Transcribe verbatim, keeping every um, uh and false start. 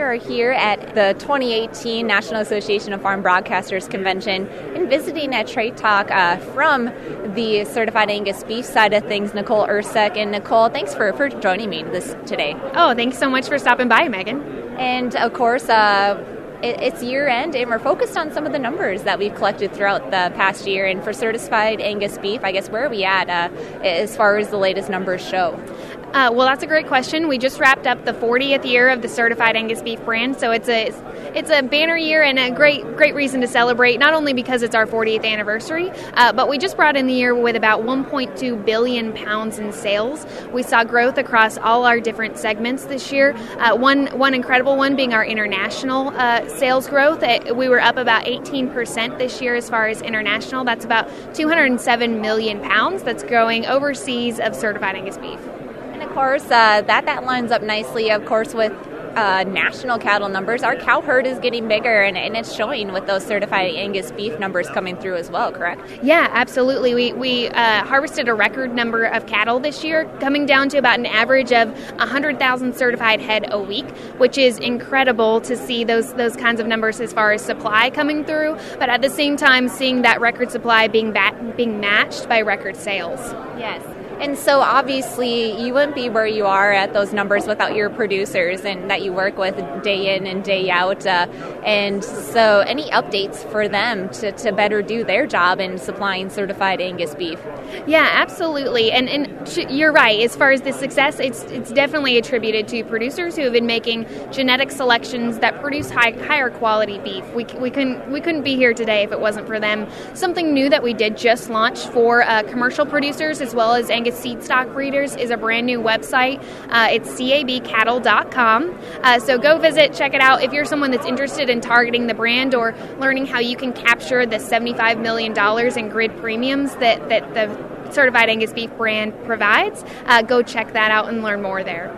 are here at the twenty eighteen National Association of Farm Broadcasters Convention and visiting at Trade Talk uh, from the Certified Angus Beef side of things, Nicole Ursek. And Nicole, thanks for, for joining me this today. Oh, thanks so much for stopping by, Megan. And of course, uh, it, it's year end, and we're focused on some of the numbers that we've collected throughout the past year. And for Certified Angus Beef, I guess, where are we at uh, as far as the latest numbers show? Uh, well, that's a great question. We just wrapped up the fortieth year of the Certified Angus Beef brand, so it's a it's a banner year and a great great reason to celebrate. Not only because it's our fortieth anniversary, uh, but we just brought in the year with about one point two billion pounds in sales. We saw growth across all our different segments this year. Uh, one one incredible one being our international uh, sales growth. It, we were up about eighteen percent this year as far as international. That's about two hundred seven million pounds. That's growing overseas of Certified Angus Beef. Of course, uh, that, that lines up nicely, of course, with uh, national cattle numbers. Our cow herd is getting bigger, and, and it's showing with those Certified Angus Beef numbers coming through as well, correct? Yeah, absolutely. We, we uh, harvested a record number of cattle this year, coming down to about an average of one hundred thousand certified head a week, which is incredible to see those, those kinds of numbers as far as supply coming through, but at the same time, seeing that record supply being, bat- being matched by record sales. Yes. And so obviously you wouldn't be where you are at those numbers without your producers and that you work with day in and day out. Uh, and so any updates for them to, to better do their job in supplying Certified Angus Beef? Yeah, absolutely. And and you're right. As far as the success, it's it's definitely attributed to producers who have been making genetic selections that produce high, higher quality beef. We we couldn't we couldn't be here today if it wasn't for them. Something new that we did just launch for uh, commercial producers as well as Angus seed stock breeders is a brand new website. Uh, it's C A B cattle dot com. Uh, so go visit, check it out. If you're someone that's interested in targeting the brand or learning how you can capture the seventy-five million dollars in grid premiums that, that the Certified Angus Beef brand provides, uh, go check that out and learn more there.